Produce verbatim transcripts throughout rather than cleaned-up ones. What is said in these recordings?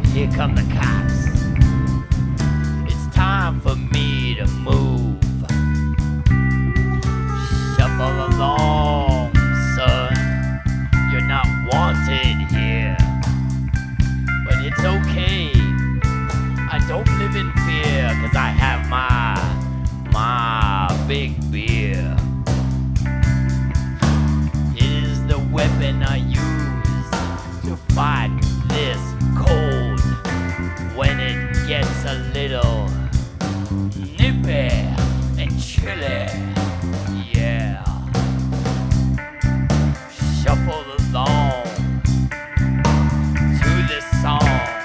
Here come the cops. It's time for me to move. Shuffle along, son. You're not wanted here. But it's okay. I don't live in fear, cause I have my, my big beer. It is the weapon I use to fight this cold when it gets a little nippy and chilly. Yeah. Shuffle along to this song.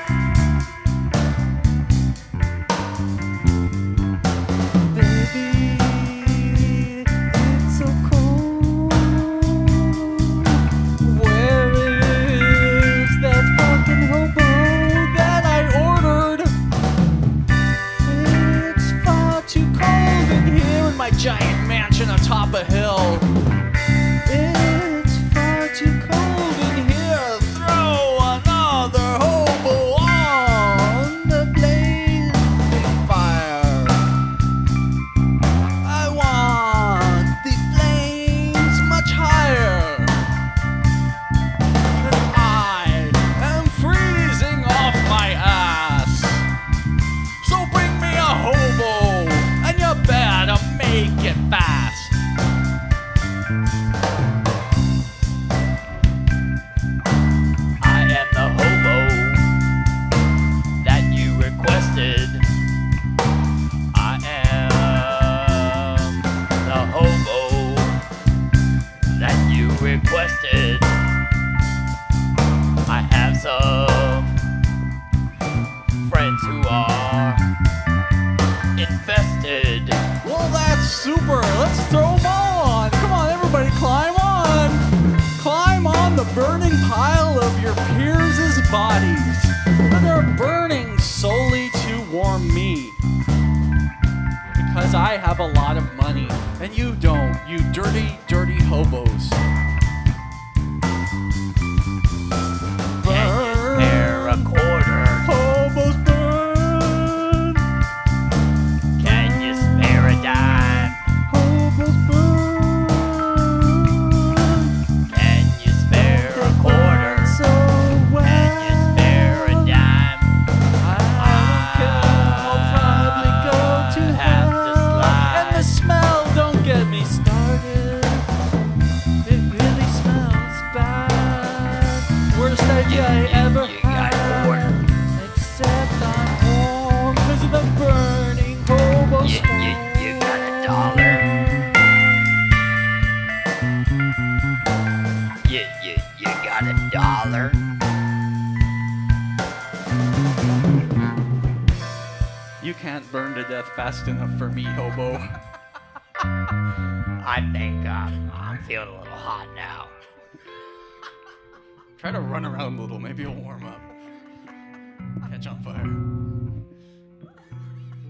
Giant mansion atop a hill. It's far too cold in here. Throw another hobo on the blazing fire. I want the flames much higher. And I am freezing off my ass. So bring me a hobo, and you better make it fast. I am the hobo that you requested. I am the hobo that you requested. I have some friends who are infested. Well, that's super. Let's throw them all on. Come on, everybody, climb on. Climb on the burning pile of your peers' bodies. And they're burning solely to warm me. Because I have a lot of money, and you don't, you dirty, dirty hobos. Can you spare a quarter? Hobos burn. Can you spare a dime? Hobos burn. Can you spare a quarter? So Can you spare a dime? I don't care, I'll probably go to have to hell. slide. And the smell, don't get me started. It really smells bad. Worst idea I ever you got a quarter. had. Except I'm warm because of the burning hobo You, you, you got a dollar. You, you, you got a dollar. You can't burn to death fast enough for me, hobo. I think um, I'm feeling a little hot now. Try to run around a little, maybe it'll warm up. Catch on fire.